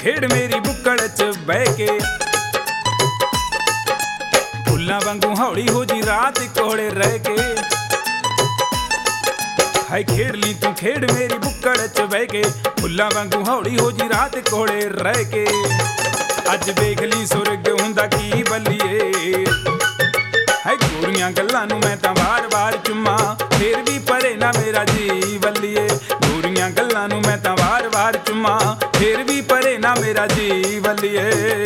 खेड़ मेरी बुक्कड़ च बह के, फुल्लां वांगू हौली हो जी रात कोले रह के। हाय खेड़ ली तू खेड़ मेरी बुक्कड़ च बह के, फुल्लां वांगू हौली हो जी रात कोले रह के। अज देख ली सुरग हुंदा की बल्लिए, हाय गोरियां गल्लां नूं मैं तां वार-वार चुम्मा, फिर भी परे ना मेरा जी बल्लिए। गोरियां गल्लां नूं मैं तां वार-वार चुम्मा, फिर भी परे ना मेरा जी बल्लिए।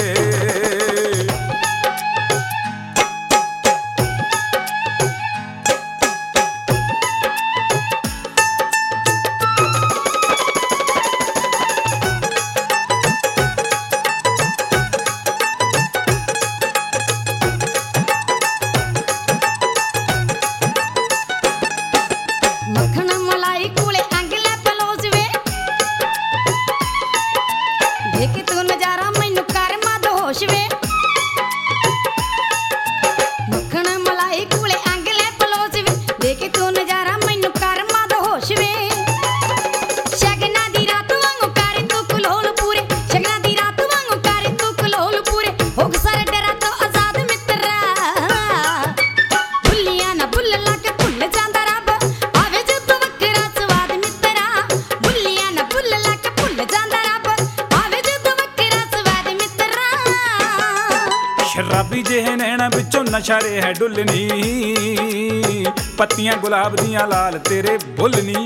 शराबी जेहे नैना बिचों नशा रे है डुलनी, पत्तियां गुलाब दियां लाल तेरे बुलनी।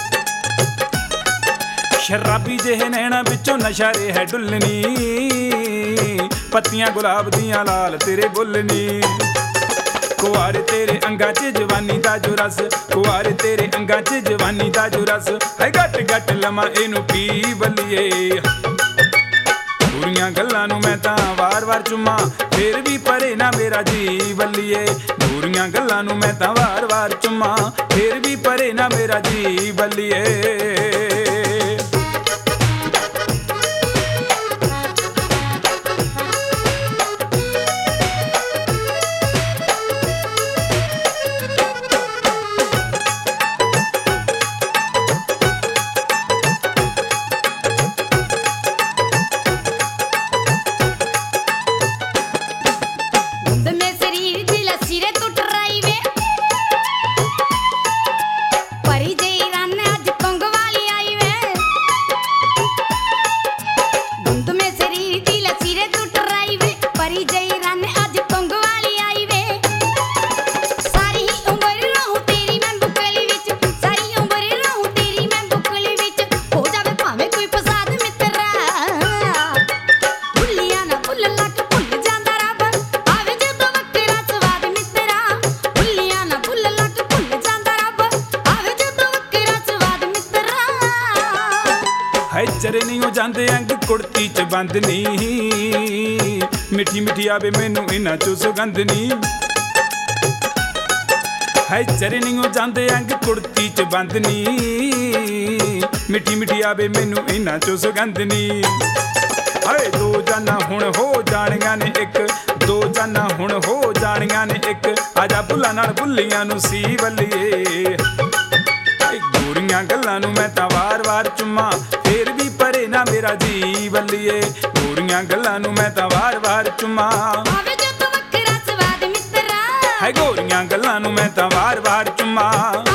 शराबी जेहे नैना बिचों नशा रे है डुलनी, पत्तियां गुलाब दियां लाल तेरे बुलनी। कुआरे तेरे अंगा च जवानी दा जो रस, कुआरे तेरे अंगा च जवानी दा जो रस, है गट गट लमा इनू पी बल्लिए। गोरियां गल्लां नूं मैं तां वार-वार चुम्मा, फिर भी परे ना मेरा जी बल्लिए। गोरियां गल्लां नूं मैं तां वार-वार चुम्मा, फिर भी परे ना मेरा जी बल्लिए। चरे नहीं हो जाते अंग कुड़ती च बंद नी, मिठी मिठी आवे मैनू इन्हां चों सुगंध नी। हाय चरे नहीं हो जाते अंग कुड़ती च बंद नी, मिठी मिठी आवे मैनू इन्हां चों सुगंध नी। हाय दो जाना हुण हो जाणियां ने इक, दो जाना हुण हो जाणियां ने इक, आजा बुल्लां नाल बुल्लियां नूं सी बल्लिए। गोरियां गल्लां नूं मैं तां वार-वार चुम्मा, फिर भी परे ना मेरा जी बल्लिए। गोरियां गल्लां नूं मैं तां वार-वार चुम्मा, आवे जो तू वखरा स्वाद मित्रा। हाय गोरियां गल्लां नूं मैं तां वार-वार चुम्मा।